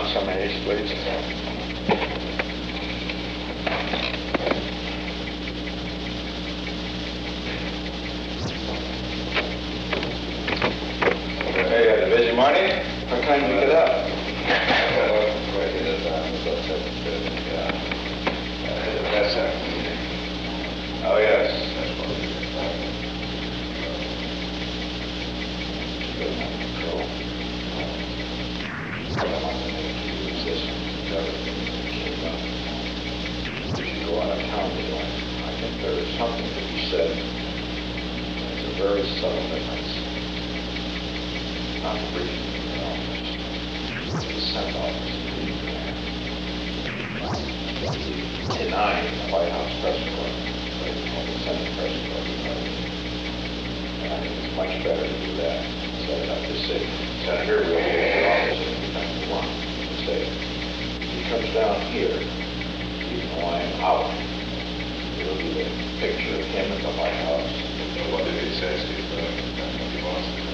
on some haste, please. Hey, you had a busy morning? What time did you get up? Oh, yes. Go out of town today. I think there is something to be said. It's a very subtle difference. Not the briefing in the office. The Senate office. Denying the White House press corps. The Senate press corps. And I think it's much better to do that. So I just say, Senator, we'll be in the office anytime you want. Say, he comes down here. I am out. It'll be a picture of him at the White House. What did he say, Steve? What he wants to do?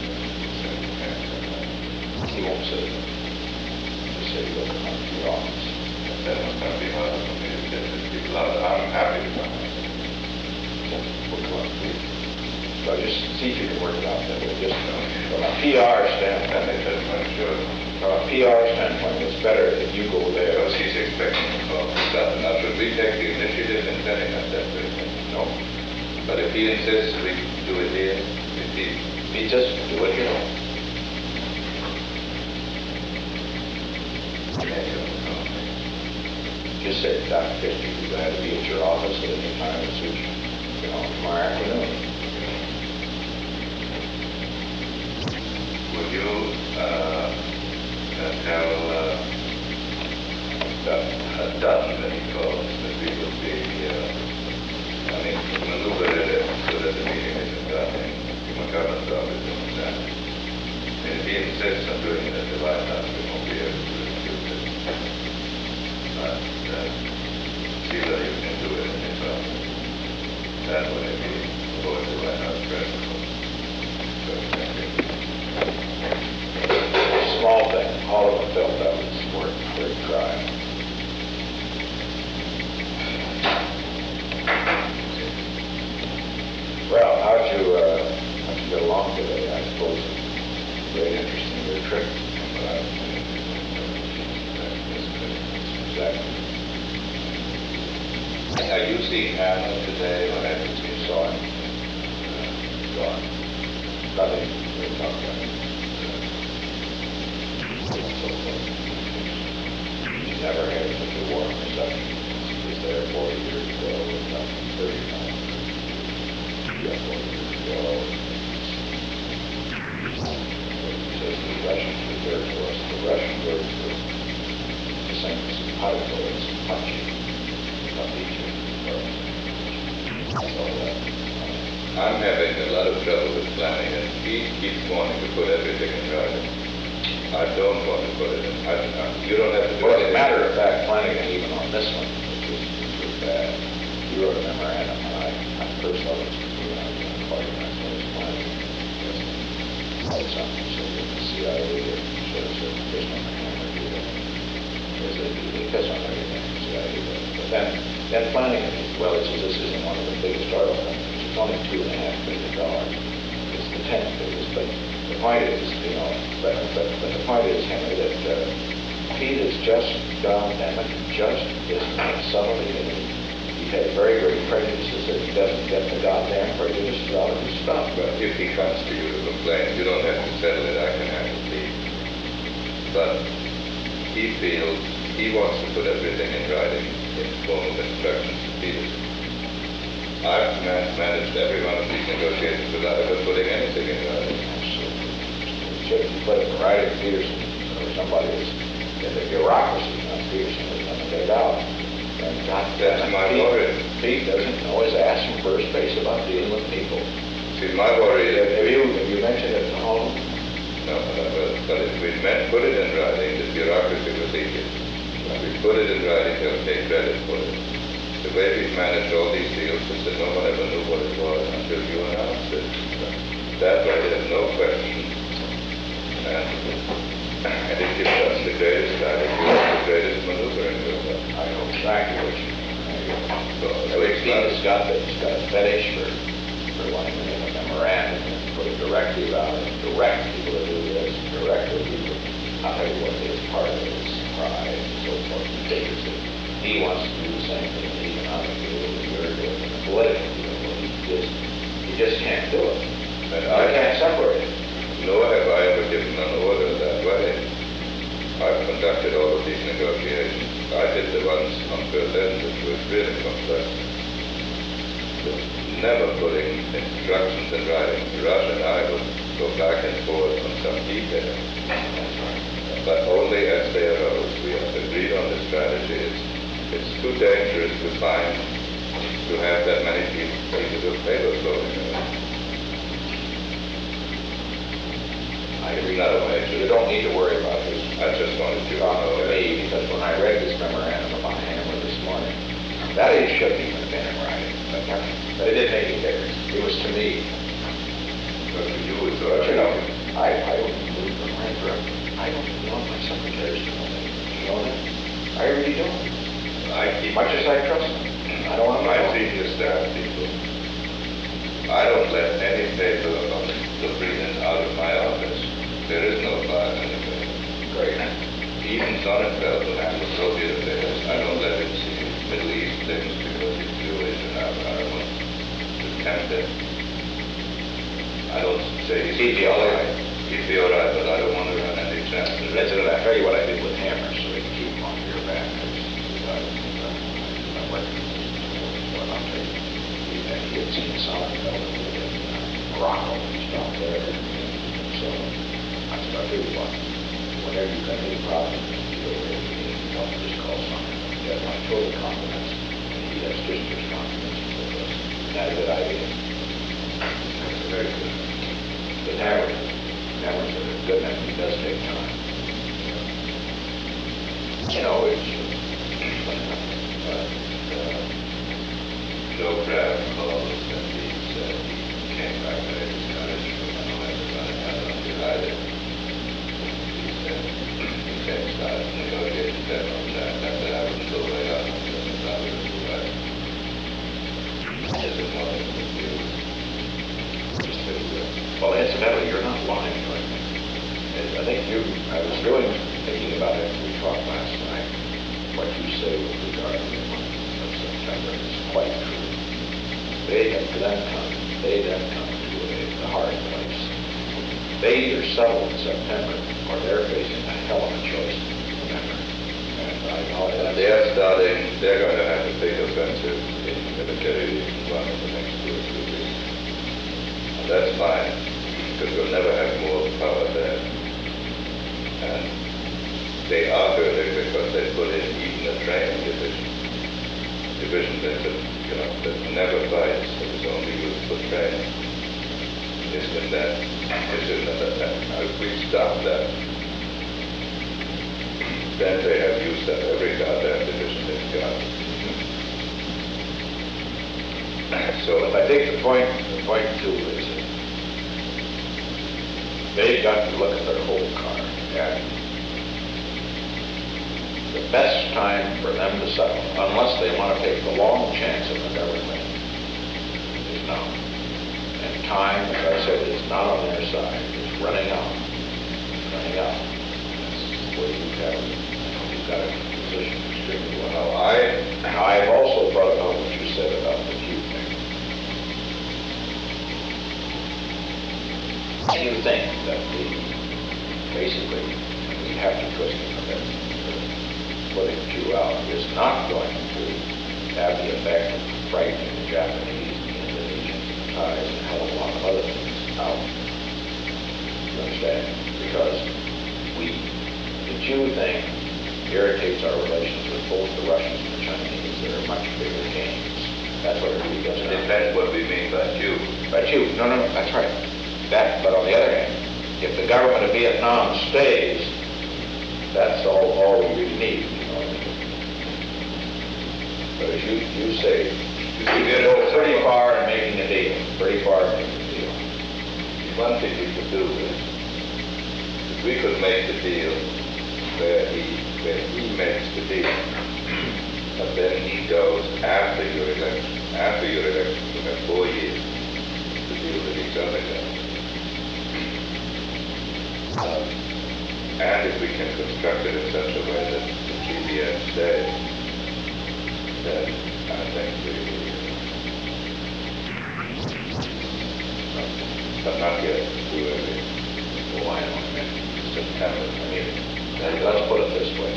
He won't say it. Just say he'll come to your office. That must not be hard for me to get these people out. I'm happy to come. We'll come up with. So just see if you can work it out that way. Just from a PR standpoint. I'm sure. From a PR standpoint, it's better if you go there. Because he's expecting a call from that. Now, should we take the initiative in setting up that briefing? No. But if he insists we do it here, if he just do it here. Just say, Dr. Christie, we're glad to be at your office at any time that suits you know, tomorrow afternoon. would you tell Dutton that he calls that we will be, maneuver it so that the meeting isn't done in McGovern's office and that. And if he insists on doing it at the White House, we won't be able to refuse it. But see whether you can do it in his office. That way we avoid the White House press. Small thing. All of them felt that was worth very dry. Well, how'd you get along today? I suppose great interest in your trip. Exactly. Have you seen Hannah today? I haven't seen saw him. Gone. Nothing to talk about. She never had such a warm reception. She was there 40 years ago, not 30 times. Yeah, 40 years ago. She says the Russians were there for us. The Russian words were the same as Pico, it's punchy. Not easy. I'm having a lot of trouble with planning, and he keeps wanting to put everything in writing. I don't want to put it in. You don't have to do Well, it. as a matter of fact, Flanagan, even on this one, which was bad, he wrote a memorandum, and I first thought it was quite a nice Flanagan. Had something so that the CIA did, should have said, piss on the hammer, do that. Because they do, they piss on everything, the CIA does. But then Flanagan, well, this isn't one of the biggest oil companies. It's only $2.5 billion. It's the 10th biggest, but the point is, but the point is, Henry, that Pete is just dynamic, just is not subtly, and he had very, very prejudices that he doesn't get the goddamn prejudices out of his stuff. But if he comes to you to complain, you don't have to settle it. I can handle Pete. But he feels he wants to put everything in writing in form of instructions to Peter. I've managed every one of these negotiations without ever putting anything in writing. Should you put it in writing, Peterson, or somebody is in the bureaucracy, not Peterson, is going to get it out. And That's my worry. Pete doesn't know his ass from first base about dealing with people. See, my worry is... Have you mentioned it at home? No, but if we put it in writing, the bureaucracy will leak it. If we put it in writing, they'll take credit for it. The way we've managed all these deals is that no one ever knew what it was until you announced it. That way there's no question. And And if you've done the greatest strategy, the greatest maneuver in your life. I know exactly what you mean. So Every it's team not- has got a fetish for wanting to make a memorandum and put a directive out and direct people to do this, direct people. I'll tell you what his part of his pride and so forth. He figures that he wants to do the same thing in the economic field that you're doing in the political field. Well, he just can't do it. And I I can't separate it. Nor have I ever given an order that way. I've conducted all of these negotiations. I did the ones on Berlin, which was really complex. But never putting instructions in writing. Rush and I would go back and forth on some details. But only as they arose. We have agreed on the strategy. It's too dangerous to find to have that many pieces of paper floating around. I agree. Not a major. You don't need to worry about this. I just wanted you to Talk know to that. me, because when I read this memorandum about Hammer this morning, that it shouldn't even have been in writing. But it didn't make any difference. It was to me. But to you, it's all But you know, right. I don't believe in my director. I don't want my secretaries to know that. You know that? I really don't. I keep Much as I trust them. I don't want my my senior staff people. I don't let any paper on the freedom out of my office. There is no file in the paper. Great. Even Sonnenfeld, who handles Soviet affairs, I don't let him see Middle East things because he's Jewish and I don't want to tempt him. I don't say He'd be all right. He'd be all right, but I don't want to run any chances. That's it. I'll tell you what I did with Hammer, so we can keep him off your back. I let him what I'll tell you. He had seen Sonnenfeld in Morocco and stuff there. So I said, I'll tell you what, whenever you got any problems, you don't just call Sonnenfeld. You have my total confidence, and he has Christopher's confidence with us. That's a good idea. That's very good. But Hammer's a good man. He does take time. You know, Joe Crabb called and he said he came back to his college from United. He said he came started negotiating that on that. I said I wouldn't go way up until the father was right. As a mother with you. Just so good. well, incidentally, you're not lying, I think. I think I was really thinking about it after we talked last night. What you say with regard to the month of September is quite true. They then come to a hard place. They either settle in September or they're facing a hell of a choice in November. And I know And that they're going to have a big offensive in military one in the next 2 or 3 weeks. And that's fine, because we'll never have more power there. And they are hurting because they put in even a training division. Division that never fights, that is only used for training. Isn't that? If we stop that, then they have used up every goddamn division they've got. So I think the point too is that they've got to look at their whole card. And the best time for them to settle, unless they want to take the long chance of the government, is now. And time, as I said, is not on their side. It's running out. It's running out. That's where you've got a position extremely well. I've also brought up what you said about the Q thing. Do you think that basically, we have to twist it a bit, putting Q out is not going to have the effect of frightening the Japanese, the Indonesians, the Thais, and a hell of a lot of other things out. You understand? Because the Q thing irritates our relations with both the Russians and the Chinese. They're much bigger games. That's what it really does. it depends what we mean by you. By Q. No, that's right. But on the other hand, if the government of Vietnam stays, that's all we really need. You know? But as you say, you can go pretty far in making a deal. Pretty far in making a deal. One thing we could do is, if we could make the deal where he makes the deal, but then he goes after your election. After your election, you have 4 years to deal with each other guys. And if we can construct it in such a way that the GBN stays, then I think but not yet. We will be. Well, I don't know, September. I mean, let's put it this way.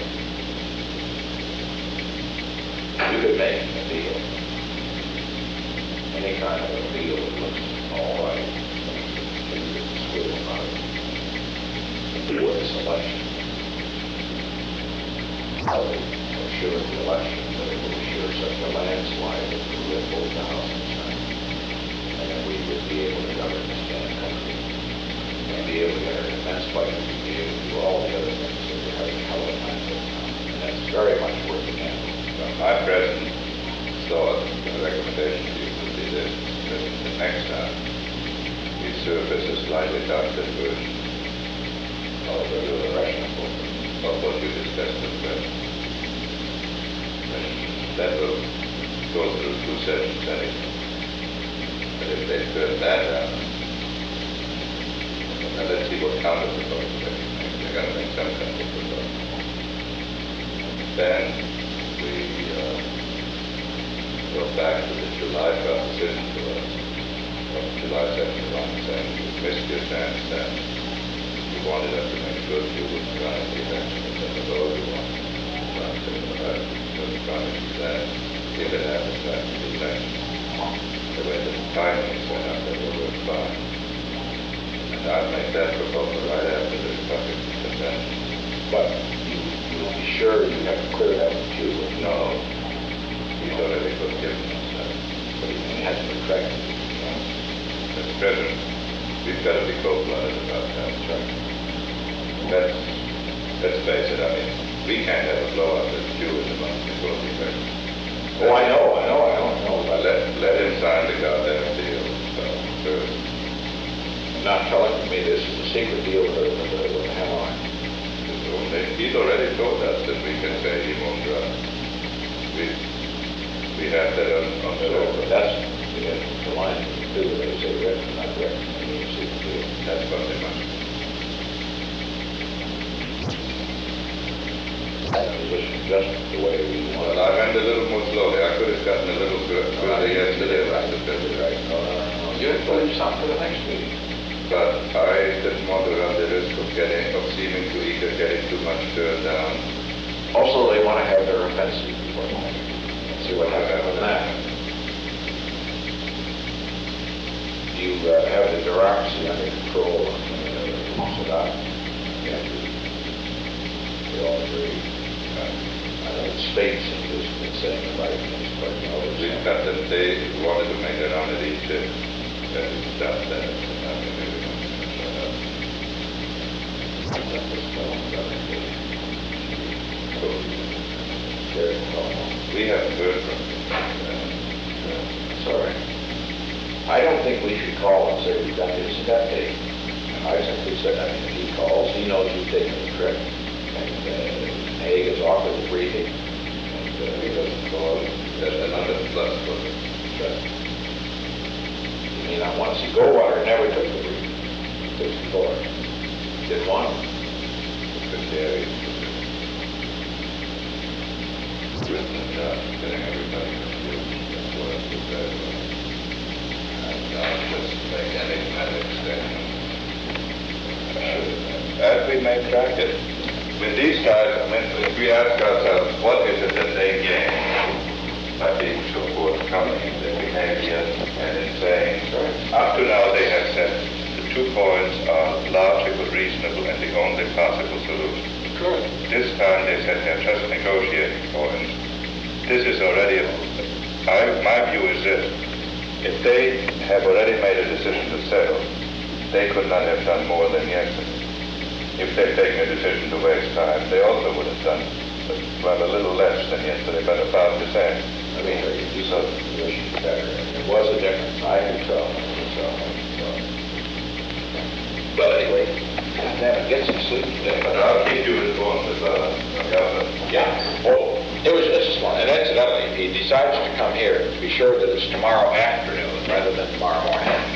You could make a deal, any kind of a deal that looks all right, school about it, for this election. How they assure the election, but it would assure such a landslide that we would hold the House and Senate. And then we would be able to govern this damn country. And be able to get our defense budget, and be able to do all the other things that we're having a hell of a time doing now. And that's very much working out. My present thought, the recommendation to you would be this, that the next time we surface a slightly doctored version of the Russian book, of what you discussed with President. That will go through 2 sessions anyway. But if they turn that out, now let's see what counter proposal they can make. They're going to make some counter proposal. Then we go back to the July proposition to us, of July 7th, saying you missed your chance then. You wanted us to make sure that you wouldn't run in the election, and then the vote you wanted. I'm saying, well, I wouldn't run into that if it happens after the election. The way the timing is set up, that will work fine. And I'd make that proposal right after the Republican convention. But you'll be sure you have to clear that with you. No. He's already forgiven us. But he hasn't been corrected. Mr. President, we've got to be cold-blooded about that. That's right. Let's face it, I mean, we can't have a blowout with Jew in the month before the election. Oh, I know. But Let him sign the goddamn deal first. you're not telling me this is a secret deal with the Hanoi. He's already told us that we can say he won't drive. We have that on the But that's the line you do. They say written, not written. I mean, it's a secret deal. That's what they must. This is just the way we want Well, I went a little more slowly. I could have gotten a little further yesterday, Mr. President. Right. No. You have to leave something for the next meeting. But I didn't want to run the risk of seeming to either getting too much turned down. Also, they want to have their offensive before the next meeting. See what happens with that. Do you have the bureaucracy under control of Sadat? Yeah. We all agree. I know the states have just been saying the right things, but We've got that they wanted to make it on at East End. That we stopped that. And I mean, we were going to shut up. We haven't heard from him. Sorry. I don't think we should call and say we've got this and that date. I simply said, I mean, if he calls, he knows you've taken the trip. And Hague has offered the briefing. And He doesn't call. That's another plus for the trust. you may not want to see Goldwater never took the briefing. He took the floor. Didn't want him. Secretary. Written a job, getting everybody confused. That's what I did very well. And not just make any medic statement. As we may practice, with these guys, I mean, if we ask ourselves, what is it that they gain by being so forthcoming in their behavior and in saying, up to now they have said the 2 points are logical, reasonable, and the only possible solution. Good. This time they said they're just negotiating points. This is already, my view is this, if they have already made a decision to sail, they could not have done more than yesterday. If they've taken a decision to waste time, they also would have done, well, a little less than yesterday, but about the same. I mean, you saw the conditions better. There was a difference. I could tell. But anyway, damn it, get some sleep. But I'll keep you informed if government. Yeah. Well, it was just one. And incidentally, if he decides to come here, be sure that it's tomorrow afternoon rather than tomorrow morning.